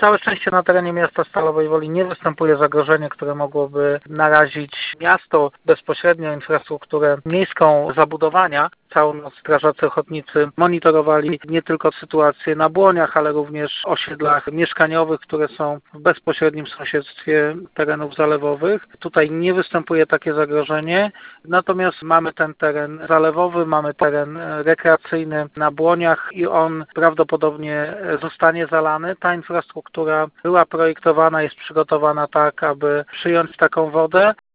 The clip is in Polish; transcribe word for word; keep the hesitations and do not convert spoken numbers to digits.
Całe szczęście na terenie miasta Stalowej Woli nie występuje zagrożenie, które mogłoby narazić miasto, bezpośrednio infrastrukturę miejską zabudowania. Całą noc strażacy ochotnicy monitorowali nie tylko sytuację na Błoniach, ale również osiedlach mieszkaniowych, które są w bezpośrednim sąsiedztwie terenów zalewowych. Tutaj nie występuje takie zagrożenie, natomiast mamy ten teren zalewowy, mamy teren rekreacyjny na Błoniach i on prawdopodobnie zostanie zalany. Ta infrastruktura była projektowana, jest przygotowana tak, aby przyjąć taką wodę.